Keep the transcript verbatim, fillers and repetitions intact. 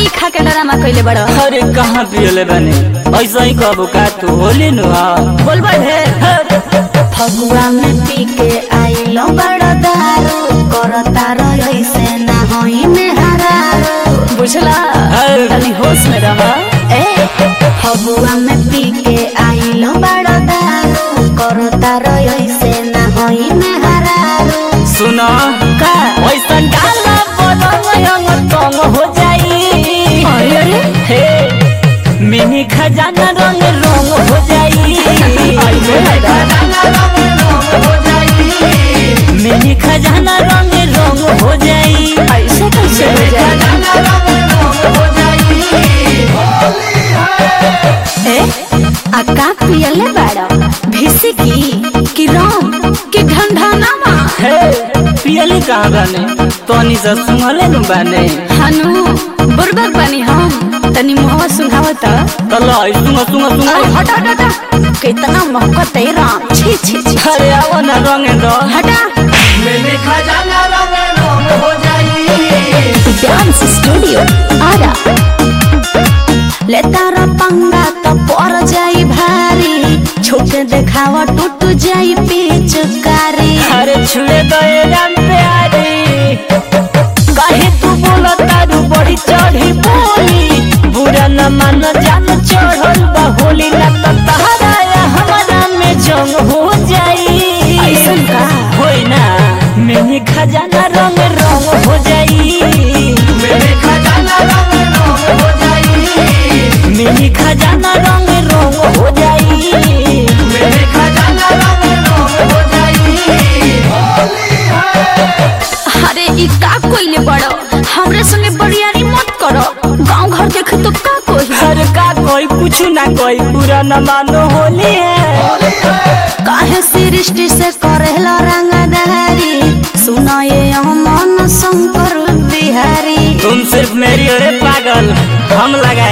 पी खा के डरामा कइले बड़। अरे कहाँ पियले बने ऐसा ही कबू का तू होली नुआ बोल बढ़े फगुआ में पी के आइलो बड़ दारू करता रही से ना होई में हरारू बुझला तनी होश में रह। ए फगुआ में पी के आइलो बड़ दारू करता रही से ना होई में हरारू। सुना का ऐसा डाला बदंग तंग हो जाई। अरे हे मिनी खजाना रंग रंग हो जाई। मिनी खजाना रंग रंग हो जाई। ऐसे कैसे हो जाए? ए आ का पियले बाड़ा भिसी की कि राम कि ढंढानामा हे पियले कहाँ बने तनी से सुंगले नु बने हनु बुरबक बनी हम तनी मुहवा सुंघावत तला सुंग सुंग सुंग हटा हटा हटा कितना महकत है राम छी छी छी अरे आओ ना रंग दो हटा मिनी खजाना रंग रंग हो जाई। डांस स्टूडियो आरा ले तारा पंगा तो पर जाई भारी छोटे देखावा टूट जाई पिचकारी। अरे छुए दो ये राम प्यारी काहे तू बोला तारू बड़ी चढ़ी बोली बुरा न मान जान चढ़ल बा होली ना तो तहरा या हमारा में जंग हो जाई। ऐसन का होई ना मिनी खजाना रंग रंग हो जाई। मिनी खजाना रंग रंग हो जाई। मिनी खजाना रंग रंग हो जाई। मिनी खजाना रंग रंग हो जाई। अरे ई का कोइले बड़ो हमरे संगे बड़ियारी मत करो गांव घर देखे तो का कोई हर का कोई कुछ ना कोई पूरा न मानो होली है। काहे सृष्टि से करेला रंगदारी सुना ये अमन शंकर बिहारी। तुम सिर्फ मेरी अरे पागल हम लगा